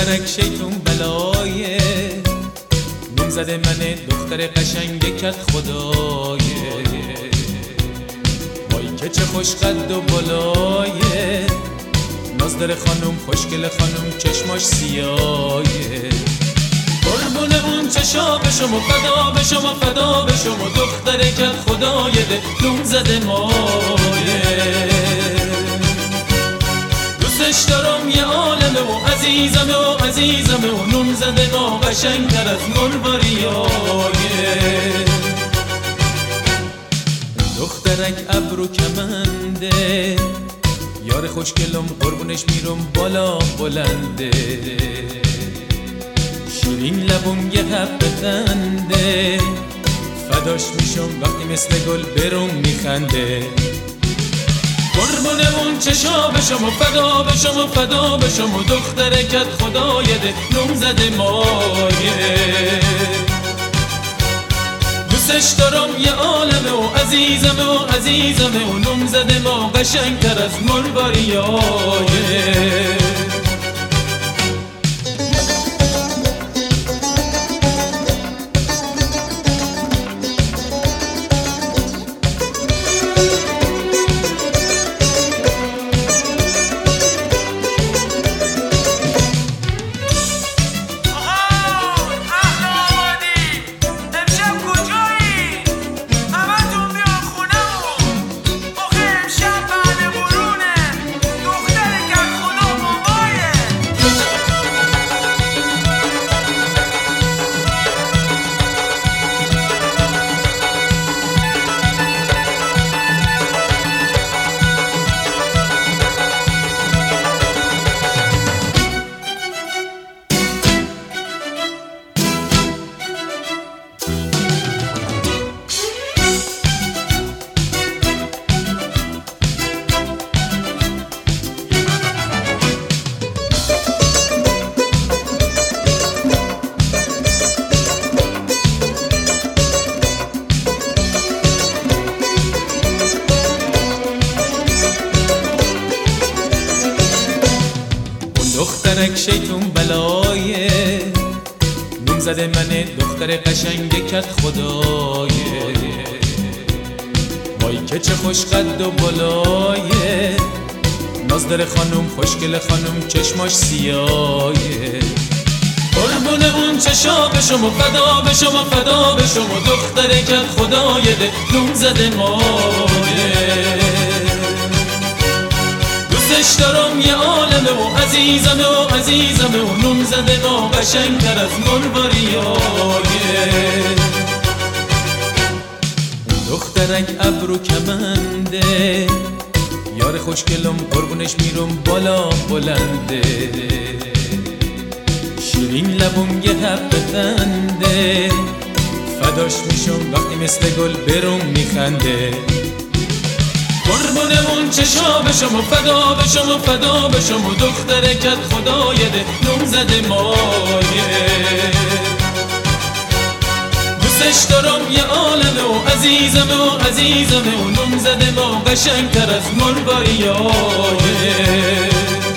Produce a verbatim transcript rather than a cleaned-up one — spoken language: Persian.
دخترک شیطون بلایه، نون زده منه دختر قشنگ کت خدایه. وای که چه خوش قد و بالایه، ناز داره خانوم خوشگل خانوم چشماش سیایه. قربون اون چشا به شما فدا به شما فدا به شما دختر کت خدایه ده نون زده مایه. دوستش دارم یه عالمه و عزیزمه و عزیزمه و نون زده ما قشنگتر از مروریایه. دخترک ابرو کمنده، یار خوشگلم قربونش میرم بالا بلنده. شیرین لبم یه حب خنده، فداش میشم وقتی مثل گل برم میخنده. قربون اون چشا به شما فدا به شما فدا به شما دختر کت خدایه ده نون زده مایه. دوستش دارم یه عالمه و عزیزمه و عزیزمه و نون زده ما قشنگتر از مروریایه. دخترک شیطون بلایه، نون زده منه دختر قشنگ کت خدایه. وای که چه خوش قد و بالایه، ناز داره خانوم خوشگل خانوم چشماش سیایه. قربون اون چشا به شما فدا به شما فدا به شما دختر کت خدایه ده نون زده مایه. دوستش دارم یه عالمه و عزیزمه و عزیزمه و نون زده ما قشنگتر از مروریایه. دخترک ابرو کمنده، یار خوشگلم قربونش میرم بالا بلنده. شیرین لبم یه حب خنده، فداش میشم وقتی مثل گل برم میخنده. قربون اون چشا به شما فدا به شما فدا به شما دختر کت خدایه ده نون زده مایه. دوستش دارم یه عالمه و عزیزمه و عزیزمه و نون زده ما قشنگتر از مروریایه.